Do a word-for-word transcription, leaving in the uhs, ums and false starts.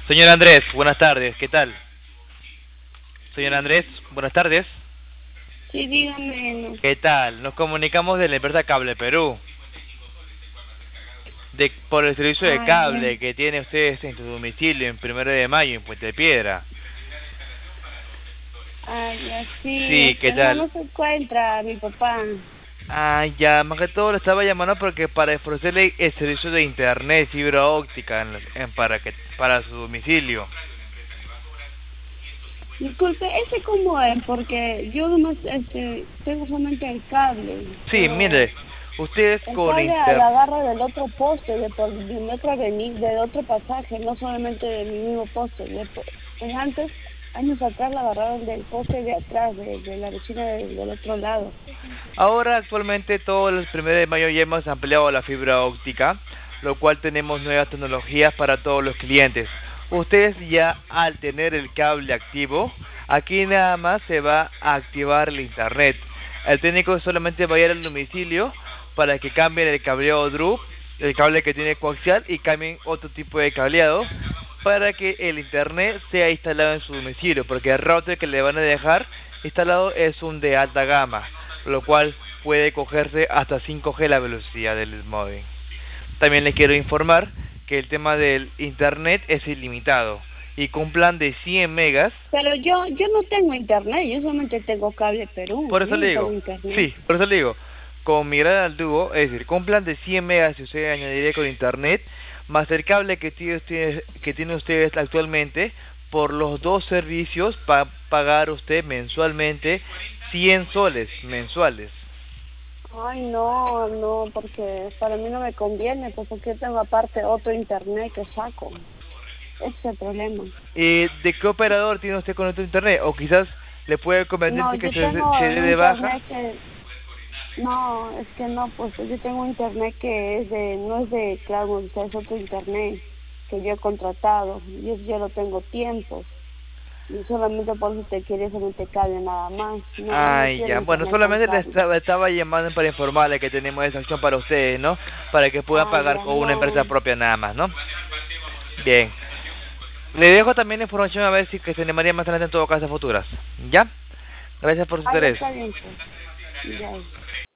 Señor Andrés, buenas tardes, ¿qué tal? Señor Andrés, buenas tardes. Sí, dígame. ¿Qué tal? Nos comunicamos de la empresa Cable Perú, de, por el servicio de Ah, ya. cable que tiene usted en su domicilio en Primero de Mayo, en Puente Piedra. Ah, ya, sí, Sí, ¿qué este, no, tal? no se encuentra mi papá. Ah, ya, más que todo lo estaba llamando porque para ofrecerle el servicio de internet, fibra óptica, en, en- para que para su domicilio. Disculpe, ¿ese cómo es? Porque yo nomás, este, tengo solamente el cable, Sí, pero mire, ustedes el con cable inter... lo agarra del otro poste, de, por, de otra avenida, del otro pasaje, no solamente de mi mismo poste. De, po- pues antes, años atrás, la agarraron del poste de atrás, de, de la vecina de- del otro lado. Ahora actualmente todo el primero de mayo ya hemos ampliado la fibra óptica, lo cual tenemos nuevas tecnologías para todos los clientes. Ustedes ya al tener el cable activo, aquí nada más se va a activar el internet. El técnico solamente va a ir al domicilio para que cambien el cableado drup, el cable que tiene coaxial, y cambien otro tipo de cableado para que el internet sea instalado en su domicilio, porque el router que le van a dejar instalado es un de alta gama, lo cual puede cogerse hasta cinco G la velocidad del móvil. También les quiero informar que el tema del internet es ilimitado y con un plan de cien megas. Pero yo, yo no tengo internet, yo solamente tengo cable Perú, Por yo eso le no tengo digo, internet. sí, por eso le digo, con migrar al dúo, es decir, con un plan de cien megas si usted añadiría con internet, más el cable que tiene usted, que tiene ustedes actualmente, por los dos servicios va a pagar usted mensualmente cien soles mensuales. Ay, no, no, porque para mí no me conviene, pues porque yo tengo aparte otro internet que saco. Ese es el problema. Eh, ¿De qué operador tiene usted con otro internet? O quizás le puede No, convenirse que yo se, tengo se dé un de baja. internet que, no, es que no, pues yo tengo un internet que es de, no es de Claro, es otro internet que yo he contratado, y eso ya lo tengo tiempo, y solamente por eso te quería solamente cable nada más, no, no Ay, quiero ya. Bueno, internet con solamente le cable. estaba, estaba llamando para informarle que tenemos esa opción para ustedes, ¿no? Para que puedan Ah, pagar ya, con una empresa no, propia nada más, ¿no? Bien. Le dejo también la información a ver si que se animaría más adelante en todo caso futuras. ¿Ya? Gracias por su ah, ya interés. está bien, pues, ya.